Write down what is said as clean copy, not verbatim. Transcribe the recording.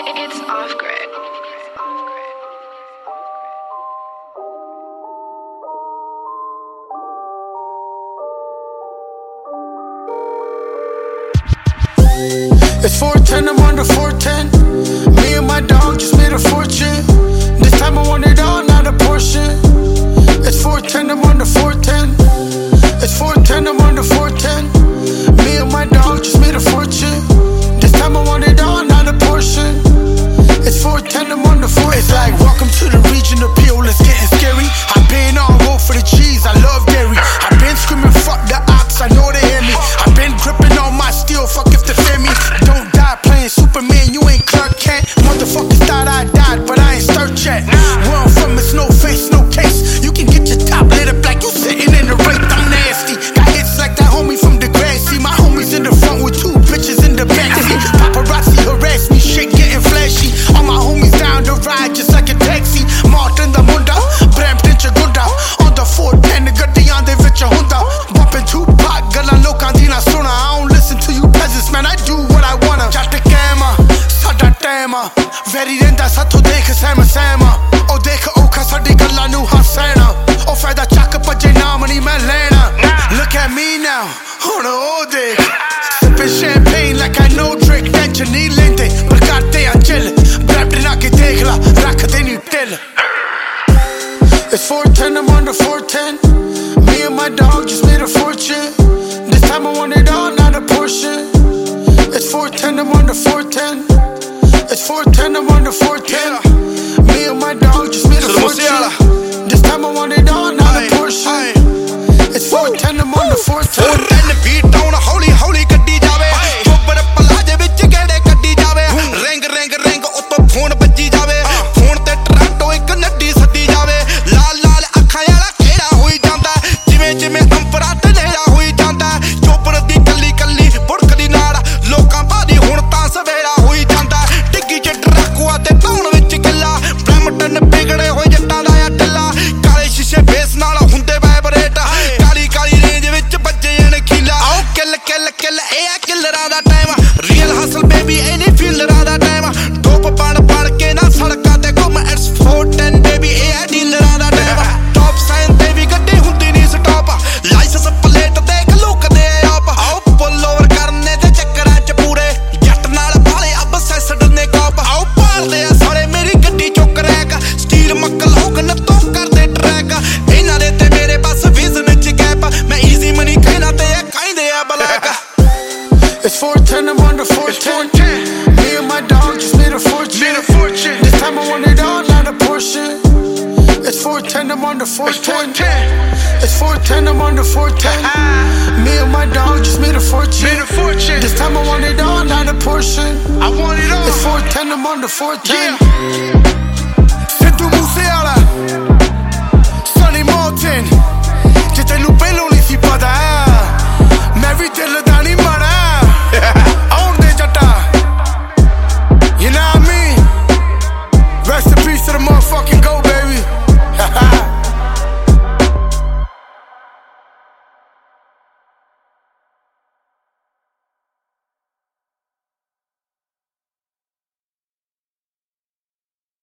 It's off grid. It's 410, I'm on the 410. Me and my dog just made a fortune. This time I want it all, not a portion. It's 410, I'm on the 410. It's 410, I'm on the 410. Me and my dog just made a fortune. This time I want it all, not a portion. It's 410, I'm on the 410. It's like, welcome to the region of Peel, it's getting scary. I've been on road for the cheese, I love dairy. I've been screaming, fuck the ops, I know they hear me. I've been gripping on my steel, fuck if they fear me. Don't die playing Superman, you ain't Clark Kent. Motherfuckers thought I died, but I ain't start yet. Where I'm from, it's no face, no case. You can get your top lit up like you sitting in the rape, I'm nasty. Got hits like that homie from the Grassy. My homies in the front with two bitches in the backseat. Paparazzi harass me, shit getting flashy. All my homies down the ride just like a taxi. Martin the Munda, Brampton Chagunda. On the 410, ਗੱਡੀਆਂ ਦੇ ਵਿੱਚ ਹੁੰਦਾ. Bumping Tupac, ਗੱਲਾਂ ਲੋਕਾਂ ਦੀ ਨਾ ਸੁਣਾ. I don't listen to you peasants, man, I do what I wanna. ਜੱਟ ਕੈਮਾ, ਸਾਡਾ ਟਾਈਮ ਆ. ਵੈਰੀ ਰਹਿੰਦਾ ਸਾਥੋਂ ਦੇਖ ਸਹਿਮ ਸਹਿਮਾ. ਉਹ ਦੇਖ ਔਖਾ ਸਾਡੀ ਗੱਲਾਂ ਨੂੰ ਹੱਸਣਾ. ਉਹ ਫਾਇਦਾ ਚੱਕ ਭੱਜੇ ਨਾਮ ਨਹੀਂ ਮੈਂ ਲੈਣਾ. Look at me now, ਹੁਣ ਉਹ ਦੇਖ. Sipping champagne like I know Drake. Tension ਨਹੀਂ ਲੈਂਦੇ ਪਰ ਕਰਦੇ ਆ chill. Brampton ਆ ਕੇ ਦੇਖ ਲਾ, ਰੱਖਦੇ ਨਹੀਂ ਢਿੱਲ. It's 410, I'm on the 410. Me and my dog just made a fortune. This time I want it all, not a portion. It's 410, I'm on the 410. It's 410, I'm on the 410. Me and my dog just made a fortune. This time I want it all, not a portion. It's 410, I'm on the 410. 410 beat down, holy holy ਗੱਡੀ ਜਾਵੇ. ਚੋਬਰ ਪਲਾਜੇ ਵਿੱਚ ਗੇੜੇ ਕੱਢੀ ਜਾਵੇ. Ring ring ring ਉੱਤੋਂ phone ਵੱਜੀ ਜਾਵੇ. Phone ਤੇ ਟਰਾਂਟੋ ਇੱਕ ਨੱਡੀ ਸੱਦੀ ਜਾਵੇ. ਲਾਲ ਲਾਲ ਅੱਖਾਂ ਵਾਲਾ ਕਿਹੜਾ ਹੋਈ ਜਾਂਦਾ. ਜਿਵੇਂ ਜਿਵੇਂ ਅੰਪਰਾ ਤੇ ਨੇੜਾ ਹੋਈ ਜਾਂਦਾ. ਚੋਬਰ ਦੀ ਕੱਲੀ ਕੱਲੀ ਬੁੜਕਦੀ ਨਾਲ ਲੋਕਾਂ ਭਾਦੀ ਹੁਣ ਤਾਂ ਸਵੇਰਾ ਹੋਈ ਜਾਂਦਾ. ਡਿੱਗੀ ਚ ਡਰਾਕੂਆ ਤੇ ਟਾਉਣ ਵਿੱਚ ਕਿੱਲਾ. ਬ੍ਰੈਮਟਨ ਵਿਗੜੇ ਹੋਏ ਜੱਟਾਂ ਦਾ ਆ ਟਿੱਲਾ. ਕਾਲੇ ਸ਼ੀਸ਼ੇ ਬੇਸ ਨਾਲ ਹੁੰਦੇ ਵਾਈਬਰੇਟ. ਕਾਲੀ ਕਾਲੀ ਰੇਂਜ ਵਿੱਚ ਵੱਜੇ ਜਣ ਖੀਲਾ. ਆਓ ਕਿੱਲ ਕਿੱਲ ਕਿੱਲ ਇਹ ਆ ਕਿੱਲਰਾਂ ਦਾ ਟਾਈਮ. ਰੀਅਲ ਹਸਲ ਬੇਬੀ ਇਹ ਨਹੀਂ ਫੀਲਰਾਂ ਦਾ ਟਾਈਮ. ਟੋਪ ਬਣ ਬਣ ਕੇ ਨਾ ਸੜਕਾਂ ਤੇ ਘੁੰਮ. ਇਟਸ 410 ਬੇਬੀ ਇਹ ਆ ਡੀਲਰਾਂ ਦਾ ਟਾਈਮ. ਟੌਪ ਸਾਈਨ ਤੇ ਵੀ ਗੱਡੀ ਹੁੰਦੀ ਨਹੀਂ ਸਟਾਪ. ਲਾਇਸੈਂਸ ਪਲੇਟ ਦੇਖ ਲੁਕਦੇ ਆਪ. ਆਓ ਪੁੱਲ ਓਵਰ ਕਰਨੇ ਤੇ ਚੱਕਰਾਂ ਚ ਪੂਰੇ. ਜੱਟ ਨਾਲ ਵਾਲੇ ਅਬ ਸੈਸਡ ਨੇ ਕਾਪ. ਆਓ ਪਾਲਦੇ ਆ ਸਾਲੇ ਮੇਰੀ ਗੱਡੀ ਚੋਂ ਕਰੈਕ. ਸਟੀਲ ਮੱਕਲ ਹੋਗਨ ਤੋਂ ਕਰਦੇ ਟਰੈਕ. ਇਹਨਾਂ ਦੇ ਤੇ ਮੇਰੇ ਬਸ ਵਿਜ਼ਨ ਚ ਗੈਪ. ਮੈਂ ਈਜ਼ੀ ਮਨੀ ਕਹਿਣਾ ਤੇ ਇਹ ਕਹਿੰਦੇ ਆ black. It's 410, I'm on the 410. Me and my dog just made a fortune. This time I want it all, not a portion. It's 410, I'm on the 410. It's 410, I'm on the 410. Me and my dog just made a fortune. This time I want it all, not a portion. I want it all. It's 410, I'm on the 410.